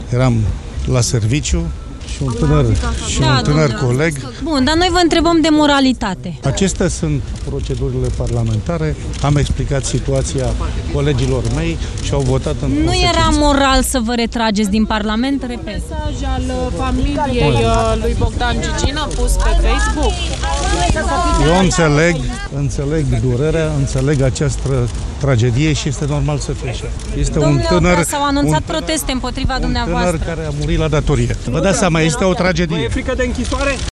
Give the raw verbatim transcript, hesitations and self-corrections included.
Eram la serviciu și un tânăr, și Da, un tânăr domnule. coleg. Bun, dar noi vă întrebăm de moralitate. Acestea sunt procedurile parlamentare. Am explicat situația colegilor mei și au votat în Nu consecință. era moral să vă retrageți din Parlament, repet. Mesaj al familiei uh, lui Bogdan Gigin a pus pe Facebook. Eu înțeleg, înțeleg durerea, înțeleg această tragedie și este normal să fie așa. Este Domnule un tânăr, Oprea, s-au anunțat un, proteste împotriva un dumneavoastră. tânăr care a murit la datorie. Vă dați seama, este o tragedie. E frică de închisoare?